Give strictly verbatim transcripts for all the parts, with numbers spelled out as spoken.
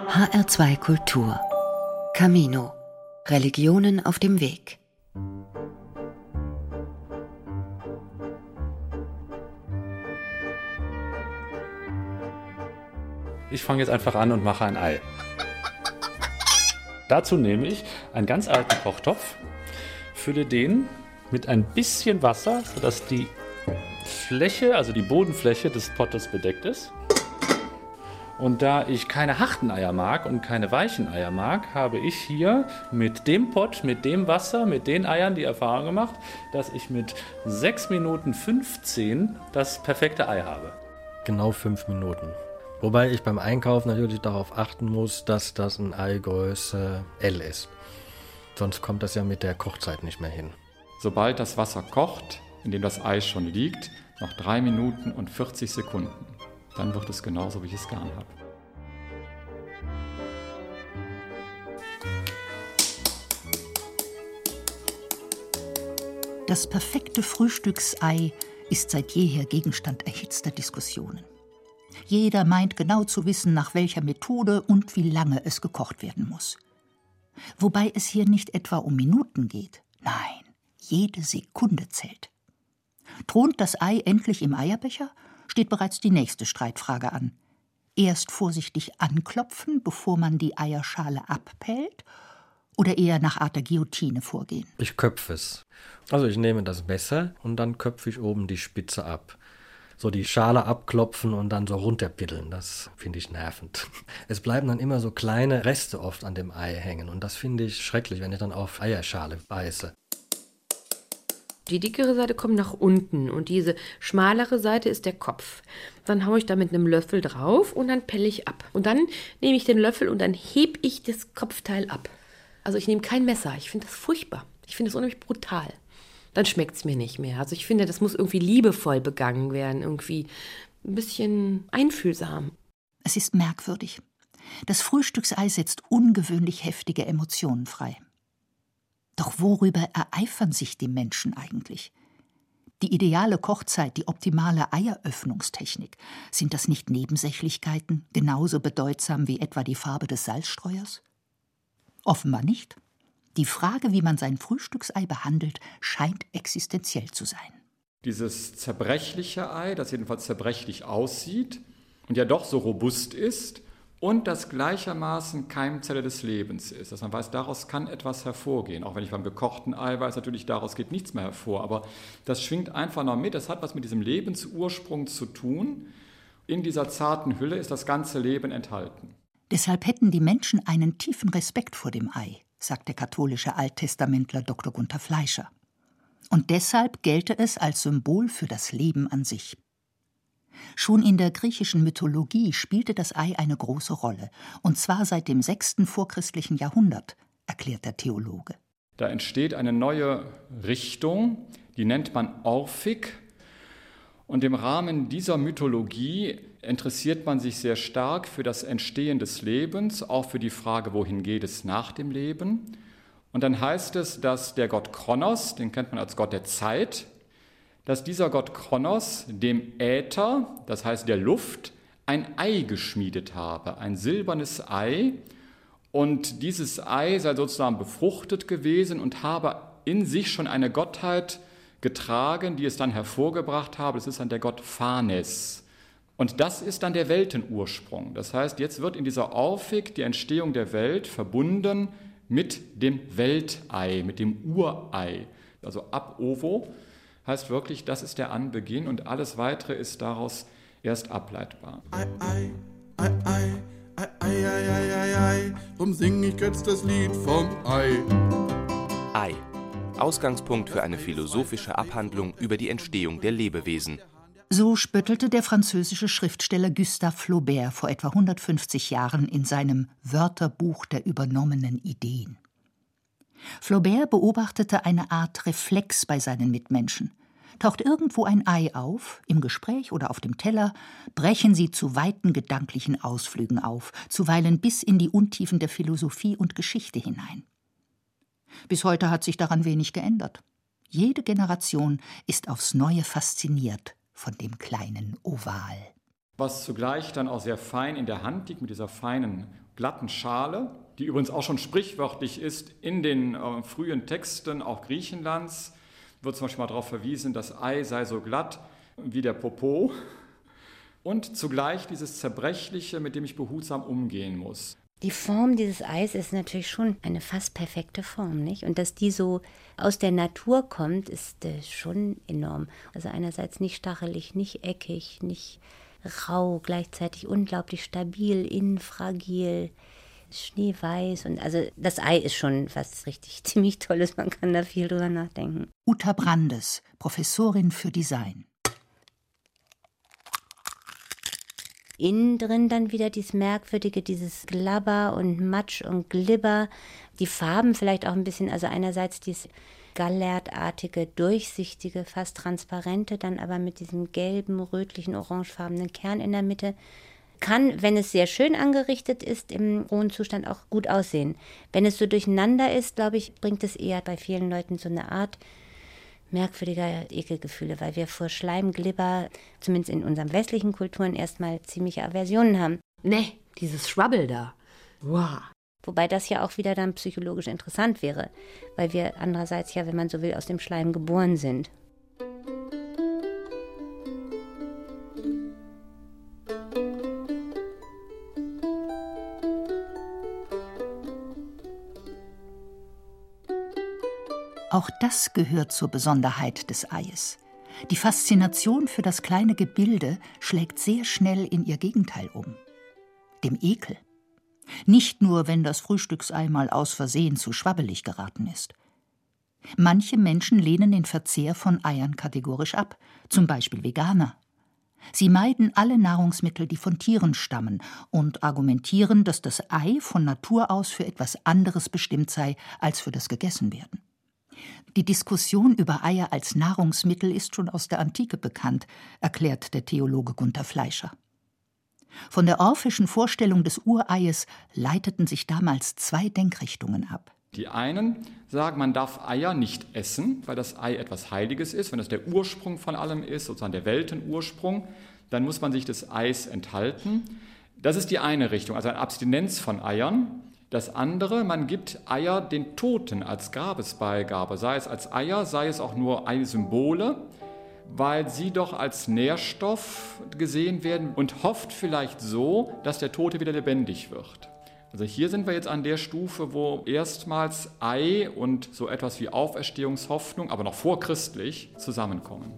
H R zwei Kultur. Camino. Religionen auf dem Weg. Ich fange jetzt einfach an und mache ein Ei. Dazu nehme ich einen ganz alten Kochtopf, fülle den mit ein bisschen Wasser, sodass die Fläche, also die Bodenfläche des Pottes bedeckt ist. Und da ich keine harten Eier mag und keine weichen Eier mag, habe ich hier mit dem Pott, mit dem Wasser, mit den Eiern die Erfahrung gemacht, dass ich mit sechs Minuten fünfzehn das perfekte Ei habe. Genau fünf Minuten. Wobei ich beim Einkauf natürlich darauf achten muss, dass das ein Eigröße L ist. Sonst kommt das ja mit der Kochzeit nicht mehr hin. Sobald das Wasser kocht, in dem das Ei schon liegt, noch drei Minuten und vierzig Sekunden. Dann wird es genauso, wie ich es gern habe. Das perfekte Frühstücksei ist seit jeher Gegenstand erhitzter Diskussionen. Jeder meint genau zu wissen, nach welcher Methode und wie lange es gekocht werden muss. Wobei es hier nicht etwa um Minuten geht. Nein, jede Sekunde zählt. Thront das Ei endlich im Eierbecher, steht bereits die nächste Streitfrage an. Erst vorsichtig anklopfen, bevor man die Eierschale abpellt, oder eher nach Art der Guillotine vorgehen? Ich köpfe es. Also ich nehme das Messer und dann köpfe ich oben die Spitze ab. So die Schale abklopfen und dann so runterpiddeln, das finde ich nervend. Es bleiben dann immer so kleine Reste oft an dem Ei hängen und das finde ich schrecklich, wenn ich dann auf Eierschale beiße. Die dickere Seite kommt nach unten und diese schmalere Seite ist der Kopf. Dann haue ich da mit einem Löffel drauf und dann pelle ich ab. Und dann nehme ich den Löffel und dann hebe ich das Kopfteil ab. Also ich nehme kein Messer, ich finde das furchtbar. Ich finde das unheimlich brutal. Dann schmeckt es mir nicht mehr. Also ich finde, das muss irgendwie liebevoll begangen werden, irgendwie ein bisschen einfühlsam. Es ist merkwürdig. Das Frühstücksei setzt ungewöhnlich heftige Emotionen frei. Doch worüber ereifern sich die Menschen eigentlich? Die ideale Kochzeit, die optimale Eieröffnungstechnik, sind das nicht Nebensächlichkeiten, genauso bedeutsam wie etwa die Farbe des Salzstreuers? Offenbar nicht. Die Frage, wie man sein Frühstücksei behandelt, scheint existenziell zu sein. Dieses zerbrechliche Ei, das jedenfalls zerbrechlich aussieht und ja doch so robust ist und das gleichermaßen Keimzelle des Lebens ist. Dass man weiß, daraus kann etwas hervorgehen. Auch wenn ich beim gekochten Ei weiß, natürlich daraus geht nichts mehr hervor. Aber das schwingt einfach noch mit. Das hat was mit diesem Lebensursprung zu tun. In dieser zarten Hülle ist das ganze Leben enthalten. Deshalb hätten die Menschen einen tiefen Respekt vor dem Ei, sagt der katholische Alttestamentler Doktor Gunther Fleischer. Und deshalb gelte es als Symbol für das Leben an sich. Schon in der griechischen Mythologie spielte das Ei eine große Rolle, und zwar seit dem sechsten vorchristlichen Jahrhundert, erklärt der Theologe. Da entsteht eine neue Richtung, die nennt man Orphik. Und im Rahmen dieser Mythologie interessiert man sich sehr stark für das Entstehen des Lebens, auch für die Frage, wohin geht es nach dem Leben. Und dann heißt es, dass der Gott Kronos, den kennt man als Gott der Zeit, dass dieser Gott Kronos dem Äther, das heißt der Luft, ein Ei geschmiedet habe, ein silbernes Ei. Und dieses Ei sei sozusagen befruchtet gewesen und habe in sich schon eine Gottheit getragen, die es dann hervorgebracht habe. Das ist dann der Gott Phanes. Und das ist dann der Weltenursprung. Das heißt, jetzt wird in dieser Orphik die Entstehung der Welt verbunden mit dem Weltei, mit dem Urei. Also ab ovo heißt wirklich, das ist der Anbeginn und alles Weitere ist daraus erst ableitbar. Ei, ei, ei, ei, ei, ei, ei, ei, ei, drum sing ich jetzt das Lied vom Ei. Ei. Ausgangspunkt für eine philosophische Abhandlung über die Entstehung der Lebewesen. So spöttelte der französische Schriftsteller Gustave Flaubert vor etwa hundertfünfzig Jahren in seinem Wörterbuch der übernommenen Ideen. Flaubert beobachtete eine Art Reflex bei seinen Mitmenschen. Taucht irgendwo ein Ei auf, im Gespräch oder auf dem Teller, brechen sie zu weiten gedanklichen Ausflügen auf, zuweilen bis in die Untiefen der Philosophie und Geschichte hinein. Bis heute hat sich daran wenig geändert. Jede Generation ist aufs Neue fasziniert von dem kleinen Oval. was zugleich dann auch sehr fein in der Hand liegt mit dieser feinen, glatten Schale, die übrigens auch schon sprichwörtlich ist in den äh, frühen Texten, auch Griechenlands, wird zum Beispiel mal darauf verwiesen, das Ei sei so glatt wie der Popo. Und zugleich dieses Zerbrechliche, mit dem ich behutsam umgehen muss. Die Form dieses Eis ist natürlich schon eine fast perfekte Form, nicht? Und dass die so aus der Natur kommt, ist äh, schon enorm. Also einerseits nicht stachelig, nicht eckig, nicht rau, gleichzeitig unglaublich stabil, innen fragil, schneeweiß. Und also das Ei ist schon was richtig ziemlich Tolles, man kann da viel drüber nachdenken. Uta Brandes, Professorin für Design. Innen drin dann wieder dieses Merkwürdige, dieses Glabber und Matsch und Glibber. Die Farben vielleicht auch ein bisschen, also einerseits dieses gallertartige, durchsichtige, fast transparente, dann aber mit diesem gelben, rötlichen, orangefarbenen Kern in der Mitte. Kann, wenn es sehr schön angerichtet ist, im rohen Zustand auch gut aussehen. Wenn es so durcheinander ist, glaube ich, bringt es eher bei vielen Leuten so eine Art merkwürdiger Ekelgefühle, weil wir vor Schleimglibber, zumindest in unseren westlichen Kulturen, erstmal ziemliche Aversionen haben. Ne, dieses Schwabbel da. Wow. Wobei das ja auch wieder dann psychologisch interessant wäre, weil wir andererseits ja, wenn man so will, aus dem Schleim geboren sind. Auch das gehört zur Besonderheit des Eies. Die Faszination für das kleine Gebilde schlägt sehr schnell in ihr Gegenteil um. Dem Ekel. Nicht nur, wenn das Frühstücksei mal aus Versehen zu schwabbelig geraten ist. Manche Menschen lehnen den Verzehr von Eiern kategorisch ab, zum Beispiel Veganer. Sie meiden alle Nahrungsmittel, die von Tieren stammen, und argumentieren, dass das Ei von Natur aus für etwas anderes bestimmt sei, als für das Gegessenwerden. Die Diskussion über Eier als Nahrungsmittel ist schon aus der Antike bekannt, erklärt der Theologe Gunther Fleischer. Von der orphischen Vorstellung des Ureies leiteten sich damals zwei Denkrichtungen ab. Die einen sagen, man darf Eier nicht essen, weil das Ei etwas Heiliges ist. Wenn das der Ursprung von allem ist, sozusagen der Weltenursprung, dann muss man sich des Eis enthalten. Das ist die eine Richtung, also eine Abstinenz von Eiern. Das andere, man gibt Eier den Toten als Grabesbeigabe, sei es als Eier, sei es auch nur Eisymbole, weil sie doch als Nährstoff gesehen werden und hofft vielleicht so, dass der Tote wieder lebendig wird. Also hier sind wir jetzt an der Stufe, wo erstmals Ei und so etwas wie Auferstehungshoffnung, aber noch vorchristlich, zusammenkommen.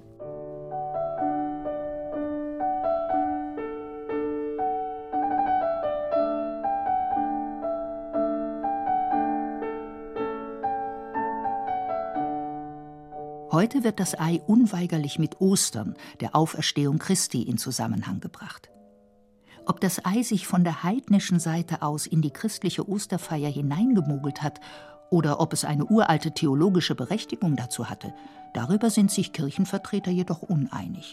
Heute wird das Ei unweigerlich mit Ostern, der Auferstehung Christi, in Zusammenhang gebracht. Ob das Ei sich von der heidnischen Seite aus in die christliche Osterfeier hineingemogelt hat oder ob es eine uralte theologische Berechtigung dazu hatte, darüber sind sich Kirchenvertreter jedoch uneinig.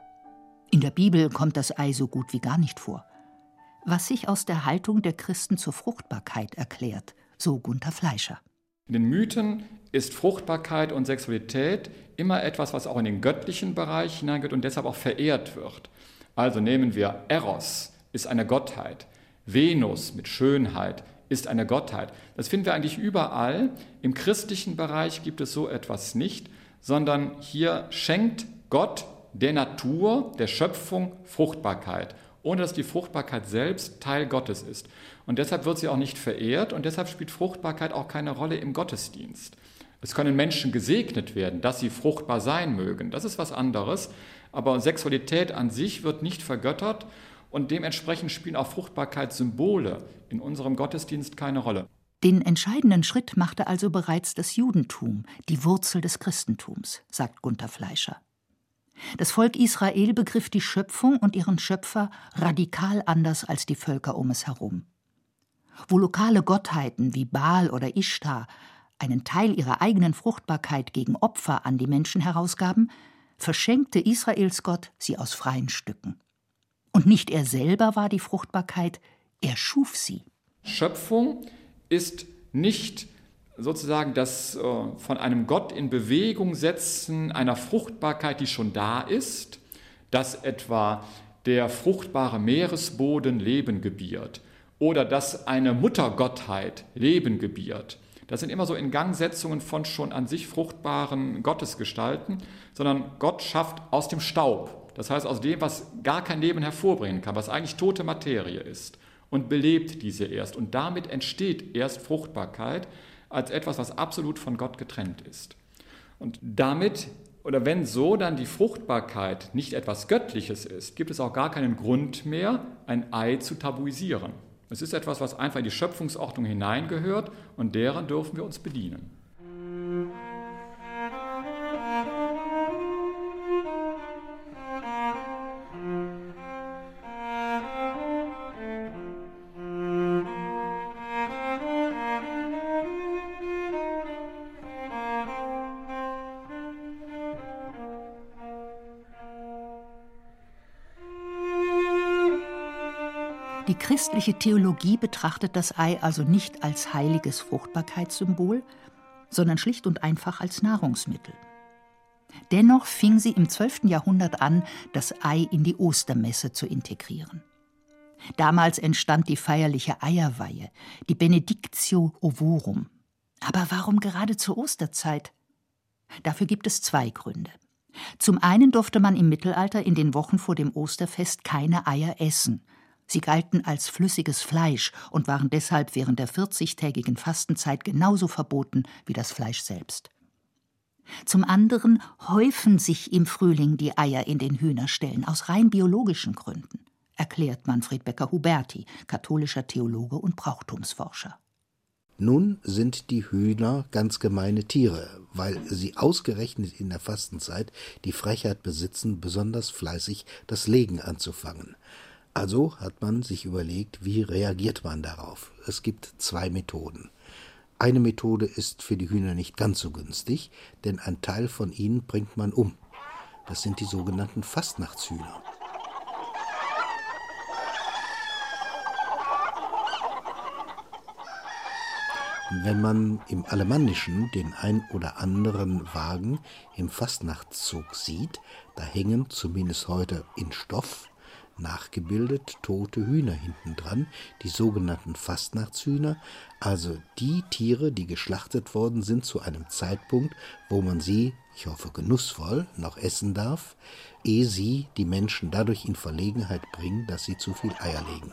In der Bibel kommt das Ei so gut wie gar nicht vor, was sich aus der Haltung der Christen zur Fruchtbarkeit erklärt, so Gunther Fleischer. In den Mythen ist Fruchtbarkeit und Sexualität immer etwas, was auch in den göttlichen Bereich hineingeht und deshalb auch verehrt wird. Also nehmen wir Eros, ist eine Gottheit. Venus mit Schönheit ist eine Gottheit. Das finden wir eigentlich überall. Im christlichen Bereich gibt es so etwas nicht, sondern hier schenkt Gott der Natur, der Schöpfung Fruchtbarkeit, ohne dass die Fruchtbarkeit selbst Teil Gottes ist. Und deshalb wird sie auch nicht verehrt und deshalb spielt Fruchtbarkeit auch keine Rolle im Gottesdienst. Es können Menschen gesegnet werden, dass sie fruchtbar sein mögen. Das ist was anderes. Aber Sexualität an sich wird nicht vergöttert und dementsprechend spielen auch Fruchtbarkeitssymbole in unserem Gottesdienst keine Rolle. Den entscheidenden Schritt machte also bereits das Judentum, die Wurzel des Christentums, sagt Gunther Fleischer. Das Volk Israel begriff die Schöpfung und ihren Schöpfer radikal anders als die Völker um es herum. Wo lokale Gottheiten wie Baal oder Ishtar einen Teil ihrer eigenen Fruchtbarkeit gegen Opfer an die Menschen herausgaben, verschenkte Israels Gott sie aus freien Stücken. Und nicht er selber war die Fruchtbarkeit, er schuf sie. Schöpfung ist nicht sozusagen das äh, von einem Gott in Bewegung setzen einer Fruchtbarkeit, die schon da ist, dass etwa der fruchtbare Meeresboden Leben gebiert oder dass eine Muttergottheit Leben gebiert. Das sind immer so Ingangsetzungen von schon an sich fruchtbaren Gottesgestalten, sondern Gott schafft aus dem Staub, das heißt aus dem, was gar kein Leben hervorbringen kann, was eigentlich tote Materie ist, und belebt diese erst. Und damit entsteht erst Fruchtbarkeit als etwas, was absolut von Gott getrennt ist. Und damit, oder wenn so dann die Fruchtbarkeit nicht etwas Göttliches ist, gibt es auch gar keinen Grund mehr, ein Ei zu tabuisieren. Es ist etwas, was einfach in die Schöpfungsordnung hineingehört und deren dürfen wir uns bedienen. Die christliche Theologie betrachtet das Ei also nicht als heiliges Fruchtbarkeitssymbol, sondern schlicht und einfach als Nahrungsmittel. Dennoch fing sie im zwölften Jahrhundert an, das Ei in die Ostermesse zu integrieren. Damals entstand die feierliche Eierweihe, die Benedictio Ovorum. Aber warum gerade zur Osterzeit? Dafür gibt es zwei Gründe. Zum einen durfte man im Mittelalter in den Wochen vor dem Osterfest keine Eier essen. Sie galten als flüssiges Fleisch und waren deshalb während der vierzigtägigen Fastenzeit genauso verboten wie das Fleisch selbst. Zum anderen häufen sich im Frühling die Eier in den Hühnerställen aus rein biologischen Gründen, erklärt Manfred Becker-Huberti, katholischer Theologe und Brauchtumsforscher. Nun sind die Hühner ganz gemeine Tiere, weil sie ausgerechnet in der Fastenzeit die Frechheit besitzen, besonders fleißig das Legen anzufangen. Also hat man sich überlegt, wie reagiert man darauf? Es gibt zwei Methoden. Eine Methode ist für die Hühner nicht ganz so günstig, denn ein Teil von ihnen bringt man um. Das sind die sogenannten Fastnachtshühner. Und wenn man im Alemannischen den ein oder anderen Wagen im Fastnachtszug sieht, da hängen zumindest heute in Stoff nachgebildet tote Hühner hinten dran, die sogenannten Fastnachtshühner, also die Tiere, die geschlachtet worden sind zu einem Zeitpunkt, wo man sie, ich hoffe genussvoll, noch essen darf, ehe sie die Menschen dadurch in Verlegenheit bringen, dass sie zu viel Eier legen.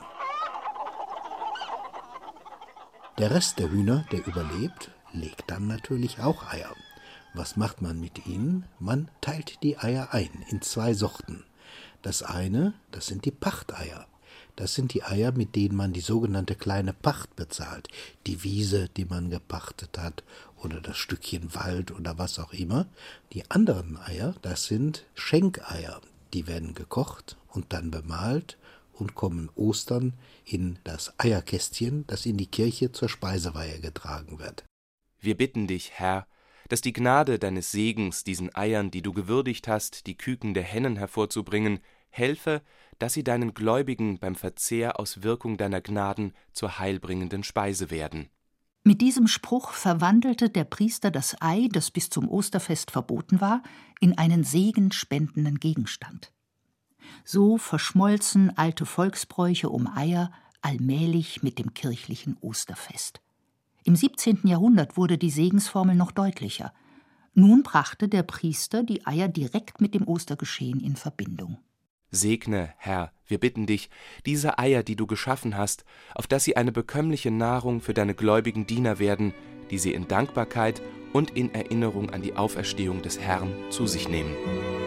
Der Rest der Hühner, der überlebt, legt dann natürlich auch Eier. Was macht man mit ihnen? Man teilt die Eier ein in zwei Sorten. Das eine, das sind die Pachteier. Das sind die Eier, mit denen man die sogenannte kleine Pacht bezahlt. Die Wiese, die man gepachtet hat, oder das Stückchen Wald oder was auch immer. Die anderen Eier, das sind Schenkeier. Die werden gekocht und dann bemalt und kommen Ostern in das Eierkästchen, das in die Kirche zur Speiseweihe getragen wird. Wir bitten dich, Herr, dass die Gnade deines Segens diesen Eiern, die du gewürdigt hast, die Küken der Hennen hervorzubringen, helfe, dass sie deinen Gläubigen beim Verzehr aus Wirkung deiner Gnaden zur heilbringenden Speise werden. Mit diesem Spruch verwandelte der Priester das Ei, das bis zum Osterfest verboten war, in einen segenspendenden Gegenstand. So verschmolzen alte Volksbräuche um Eier allmählich mit dem kirchlichen Osterfest. Im siebzehnten Jahrhundert wurde die Segensformel noch deutlicher. Nun brachte der Priester die Eier direkt mit dem Ostergeschehen in Verbindung. Segne, Herr, wir bitten dich, diese Eier, die du geschaffen hast, auf dass sie eine bekömmliche Nahrung für deine gläubigen Diener werden, die sie in Dankbarkeit und in Erinnerung an die Auferstehung des Herrn zu sich nehmen.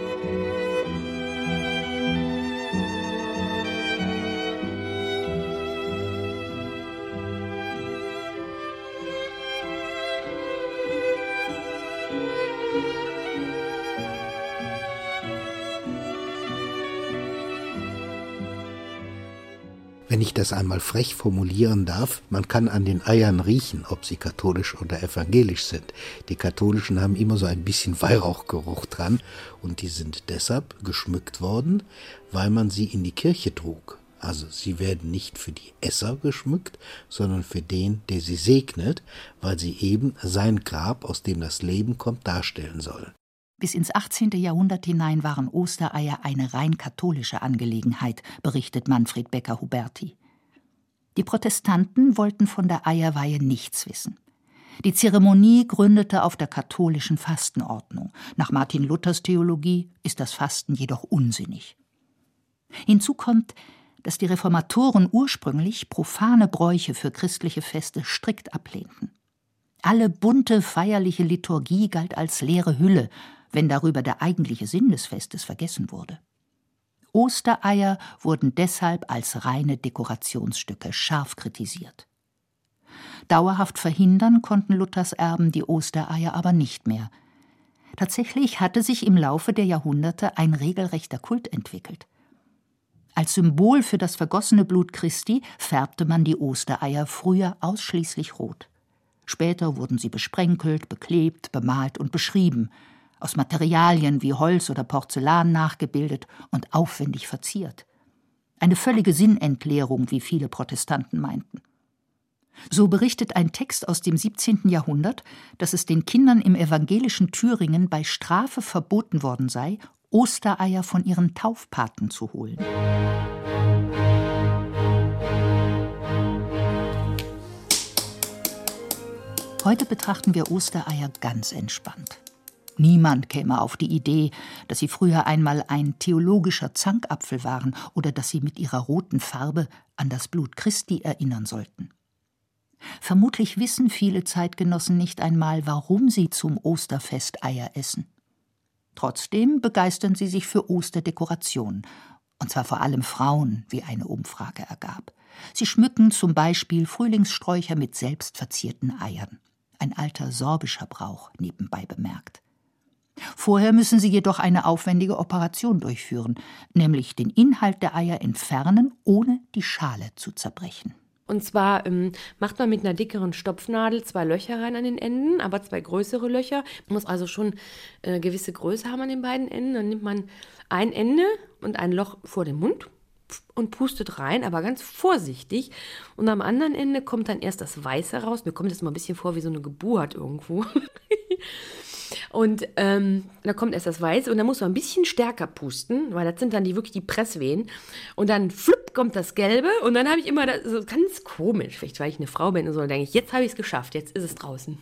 Wenn ich das einmal frech formulieren darf, man kann an den Eiern riechen, ob sie katholisch oder evangelisch sind. Die Katholischen haben immer so ein bisschen Weihrauchgeruch dran und die sind deshalb geschmückt worden, weil man sie in die Kirche trug. Also sie werden nicht für die Esser geschmückt, sondern für den, der sie segnet, weil sie eben sein Grab, aus dem das Leben kommt, darstellen sollen. Bis ins achtzehnte. Jahrhundert hinein waren Ostereier eine rein katholische Angelegenheit, berichtet Manfred Becker-Huberti. Die Protestanten wollten von der Eierweihe nichts wissen. Die Zeremonie gründete auf der katholischen Fastenordnung. Nach Martin Luthers Theologie ist das Fasten jedoch unsinnig. Hinzu kommt, dass die Reformatoren ursprünglich profane Bräuche für christliche Feste strikt ablehnten. Alle bunte, feierliche Liturgie galt als leere Hülle, wenn darüber der eigentliche Sinn des Festes vergessen wurde. Ostereier wurden deshalb als reine Dekorationsstücke scharf kritisiert. Dauerhaft verhindern konnten Luthers Erben die Ostereier aber nicht mehr. Tatsächlich hatte sich im Laufe der Jahrhunderte ein regelrechter Kult entwickelt. Als Symbol für das vergossene Blut Christi färbte man die Ostereier früher ausschließlich rot. Später wurden sie besprenkelt, beklebt, bemalt und beschrieben, aus Materialien wie Holz oder Porzellan nachgebildet und aufwendig verziert. Eine völlige Sinnentleerung, wie viele Protestanten meinten. So berichtet ein Text aus dem siebzehnten. Jahrhundert, dass es den Kindern im evangelischen Thüringen bei Strafe verboten worden sei, Ostereier von ihren Taufpaten zu holen. Heute betrachten wir Ostereier ganz entspannt. Niemand käme auf die Idee, dass sie früher einmal ein theologischer Zankapfel waren oder dass sie mit ihrer roten Farbe an das Blut Christi erinnern sollten. Vermutlich wissen viele Zeitgenossen nicht einmal, warum sie zum Osterfest Eier essen. Trotzdem begeistern sie sich für Osterdekorationen, und zwar vor allem Frauen, wie eine Umfrage ergab. Sie schmücken zum Beispiel Frühlingssträucher mit selbst verzierten Eiern. Ein alter sorbischer Brauch, nebenbei bemerkt. Vorher müssen sie jedoch eine aufwendige Operation durchführen, nämlich den Inhalt der Eier entfernen, ohne die Schale zu zerbrechen. Und zwar ähm, macht man mit einer dickeren Stopfnadel zwei Löcher rein an den Enden, aber zwei größere Löcher. Man muss also schon äh, gewisse Größe haben an den beiden Enden. Dann nimmt man ein Ende und ein Loch vor den Mund und pustet rein, aber ganz vorsichtig. Und am anderen Ende kommt dann erst das Weiße raus. Mir kommt das mal ein bisschen vor wie so eine Geburt irgendwo. Und ähm, da kommt erst das Weiße und dann muss man ein bisschen stärker pusten, weil das sind dann die wirklich die Presswehen. Und dann flupp kommt das Gelbe und dann habe ich immer das, so ganz komisch, vielleicht weil ich eine Frau bin und so, dann denke ich, jetzt habe ich es geschafft, jetzt ist es draußen.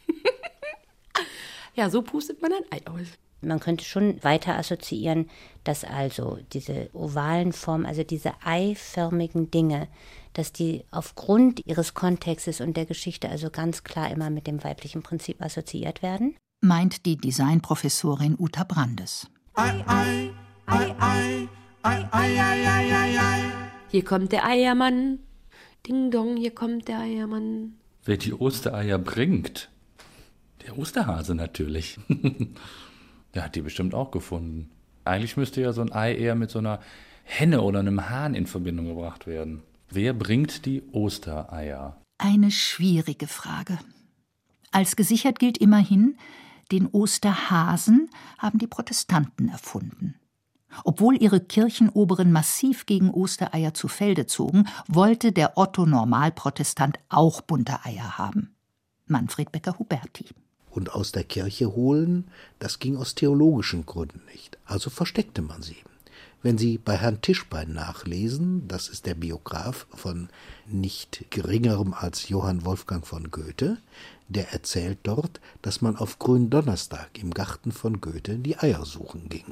Ja, so pustet man ein Ei aus. Man könnte schon weiter assoziieren, dass also diese ovalen Formen, also diese eiförmigen Dinge, dass die aufgrund ihres Kontextes und der Geschichte also ganz klar immer mit dem weiblichen Prinzip assoziiert werden. Meint die Designprofessorin Uta Brandes. Ei, ei, ei, ei, ei, ei, ei, ei, ei, ei. Hier kommt der Eiermann. Ding dong, hier kommt der Eiermann. Wer die Ostereier bringt? Der Osterhase natürlich. Der hat die bestimmt auch gefunden. Eigentlich müsste ja so ein Ei eher mit so einer Henne oder einem Hahn in Verbindung gebracht werden. Wer bringt die Ostereier? Eine schwierige Frage. Als gesichert gilt immerhin, den Osterhasen haben die Protestanten erfunden. Obwohl ihre Kirchenoberen massiv gegen Ostereier zu Felde zogen, wollte der Otto-Normalprotestant auch bunte Eier haben. Manfred Becker-Huberti. Und aus der Kirche holen, das ging aus theologischen Gründen nicht. Also versteckte man sie. Wenn Sie bei Herrn Tischbein nachlesen, das ist der Biograf von nicht geringerem als Johann Wolfgang von Goethe, der erzählt dort, dass man auf Gründonnerstag im Garten von Goethe die Eier suchen ging.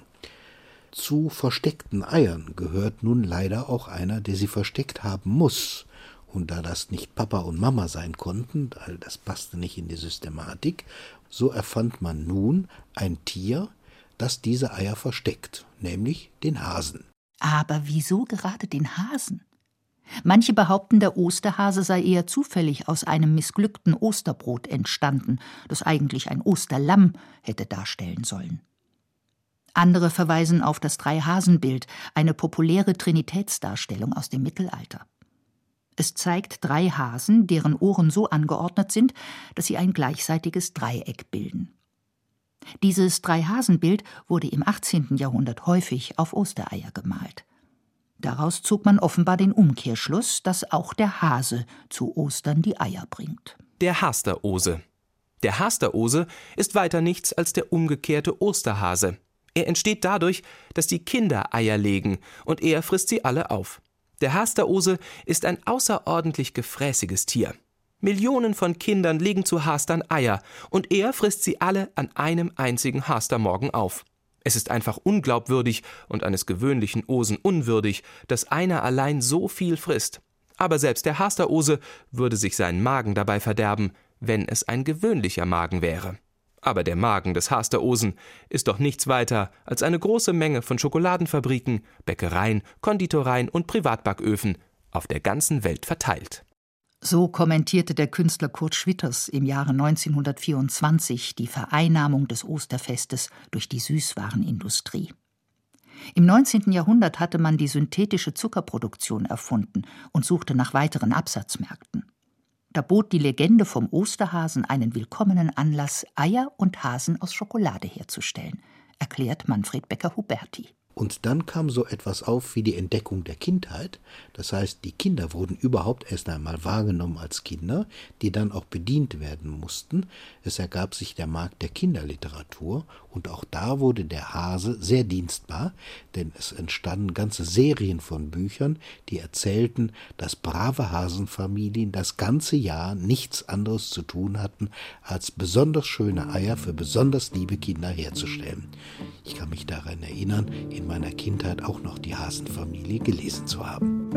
Zu versteckten Eiern gehört nun leider auch einer, der sie versteckt haben muss. Und da das nicht Papa und Mama sein konnten, weil das passte nicht in die Systematik, so erfand man nun ein Tier, das diese Eier versteckt, nämlich den Hasen. Aber wieso gerade den Hasen? Manche behaupten, der Osterhase sei eher zufällig aus einem missglückten Osterbrot entstanden, das eigentlich ein Osterlamm hätte darstellen sollen. Andere verweisen auf das Drei-Hasen-Bild, eine populäre Trinitätsdarstellung aus dem Mittelalter. Es zeigt drei Hasen, deren Ohren so angeordnet sind, dass sie ein gleichseitiges Dreieck bilden. Dieses Drei-Hasen-Bild wurde im achtzehnten. Jahrhundert häufig auf Ostereier gemalt. Daraus zog man offenbar den Umkehrschluss, dass auch der Hase zu Ostern die Eier bringt. Der Hasterose. Der Hasterose ist weiter nichts als der umgekehrte Osterhase. Er entsteht dadurch, dass die Kinder Eier legen und er frisst sie alle auf. Der Hasterose ist ein außerordentlich gefräßiges Tier. Millionen von Kindern legen zu Hastern Eier und er frisst sie alle an einem einzigen Hastermorgen auf. Es ist einfach unglaubwürdig und eines gewöhnlichen Osen unwürdig, dass einer allein so viel frisst. Aber selbst der Hasterose würde sich seinen Magen dabei verderben, wenn es ein gewöhnlicher Magen wäre. Aber der Magen des Hasterosen ist doch nichts weiter als eine große Menge von Schokoladenfabriken, Bäckereien, Konditoreien und Privatbacköfen auf der ganzen Welt verteilt. So kommentierte der Künstler Kurt Schwitters im Jahre neunzehnhundertvierundzwanzig die Vereinnahmung des Osterfestes durch die Süßwarenindustrie. Im neunzehnten Jahrhundert hatte man die synthetische Zuckerproduktion erfunden und suchte nach weiteren Absatzmärkten. Da bot die Legende vom Osterhasen einen willkommenen Anlass, Eier und Hasen aus Schokolade herzustellen, erklärt Manfred Becker-Huberti. Und dann kam so etwas auf wie die Entdeckung der Kindheit. Das heißt, die Kinder wurden überhaupt erst einmal wahrgenommen als Kinder, die dann auch bedient werden mussten. Es ergab sich der Markt der Kinderliteratur und auch da wurde der Hase sehr dienstbar, denn es entstanden ganze Serien von Büchern, die erzählten, dass brave Hasenfamilien das ganze Jahr nichts anderes zu tun hatten, als besonders schöne Eier für besonders liebe Kinder herzustellen. Ich kann mich daran erinnern, in meiner Kindheit auch noch die Hasenfamilie gelesen zu haben.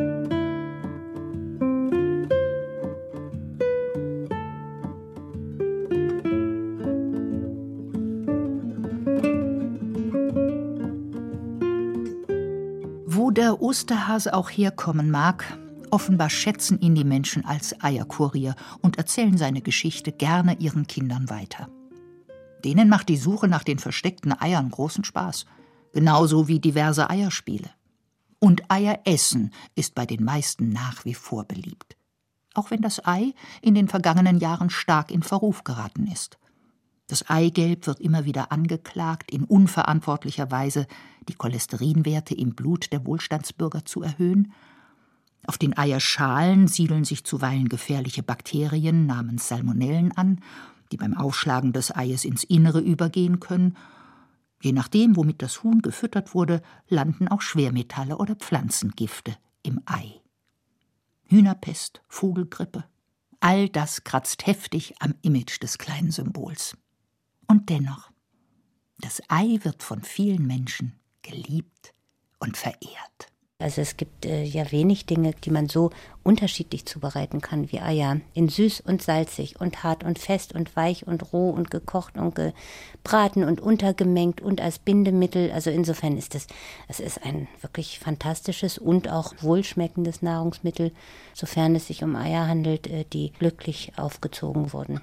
Wo der Osterhase auch herkommen mag, offenbar schätzen ihn die Menschen als Eierkurier und erzählen seine Geschichte gerne ihren Kindern weiter. Denen macht die Suche nach den versteckten Eiern großen Spaß. Genauso wie diverse Eierspiele. Und Eieressen ist bei den meisten nach wie vor beliebt. Auch wenn das Ei in den vergangenen Jahren stark in Verruf geraten ist. Das Eigelb wird immer wieder angeklagt, in unverantwortlicher Weise die Cholesterinwerte im Blut der Wohlstandsbürger zu erhöhen. Auf den Eierschalen siedeln sich zuweilen gefährliche Bakterien namens Salmonellen an, die beim Aufschlagen des Eies ins Innere übergehen können. Je nachdem, womit das Huhn gefüttert wurde, landen auch Schwermetalle oder Pflanzengifte im Ei. Hühnerpest, Vogelgrippe, all das kratzt heftig am Image des kleinen Symbols. Und dennoch, das Ei wird von vielen Menschen geliebt und verehrt. Also es gibt äh, ja wenig Dinge, die man so unterschiedlich zubereiten kann wie Eier. In süß und salzig und hart und fest und weich und roh und gekocht und gebraten und untergemengt und als Bindemittel. Also insofern ist es, es ist ein wirklich fantastisches und auch wohlschmeckendes Nahrungsmittel, sofern es sich um Eier handelt, äh, die glücklich aufgezogen wurden.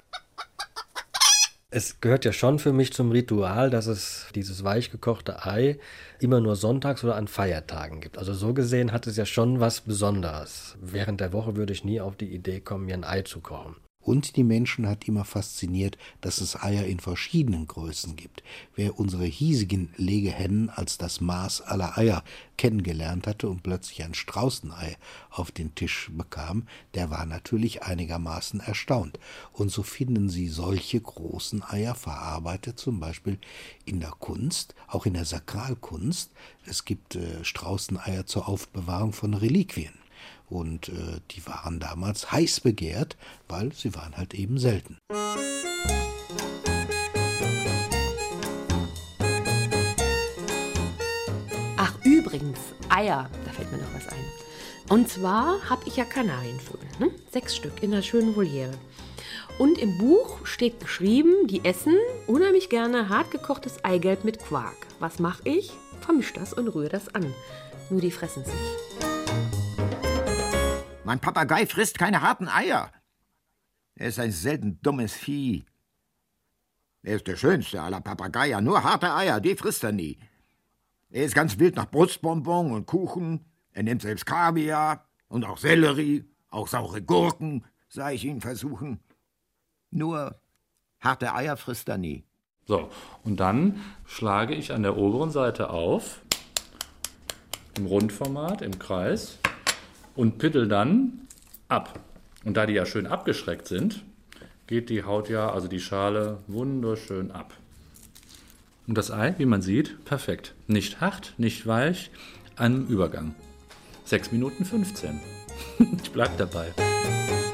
Es gehört ja schon für mich zum Ritual, dass es dieses weich gekochte Ei immer nur sonntags oder an Feiertagen gibt. Also so gesehen hat es ja schon was Besonderes. Während der Woche würde ich nie auf die Idee kommen, mir ein Ei zu kochen. Und die Menschen hat immer fasziniert, dass es Eier in verschiedenen Größen gibt. Wer unsere hiesigen Legehennen als das Maß aller Eier kennengelernt hatte und plötzlich ein Straußenei auf den Tisch bekam, der war natürlich einigermaßen erstaunt. Und so finden Sie solche großen Eier verarbeitet, zum Beispiel in der Kunst, auch in der Sakralkunst. Es gibt äh, Straußeneier zur Aufbewahrung von Reliquien. Und äh, die waren damals heiß begehrt, weil sie waren halt eben selten. Ach übrigens, Eier, da fällt mir noch was ein. Und zwar habe ich ja Kanarienvögel, ne? Sechs Stück in einer schönen Voliere. Und im Buch steht geschrieben, die essen unheimlich gerne hartgekochtes Eigelb mit Quark. Was mache ich? Vermisch das und rühre das an. Nur die fressen es nicht. Mein Papagei frisst keine harten Eier. Er ist ein selten dummes Vieh. Er ist der schönste aller Papageier. Nur harte Eier, die frisst er nie. Er ist ganz wild nach Brustbonbon und Kuchen. Er nimmt selbst Kaviar und auch Sellerie, auch saure Gurken, sah ich ihn versuchen. Nur harte Eier frisst er nie. So, und dann schlage ich an der oberen Seite auf, im Rundformat, im Kreis, und piddel dann ab. Und da die ja schön abgeschreckt sind, geht die Haut ja, also die Schale, wunderschön ab. Und das Ei, wie man sieht, perfekt. Nicht hart, nicht weich, ein Übergang. sechs Minuten fünfzehn. Ich bleib dabei.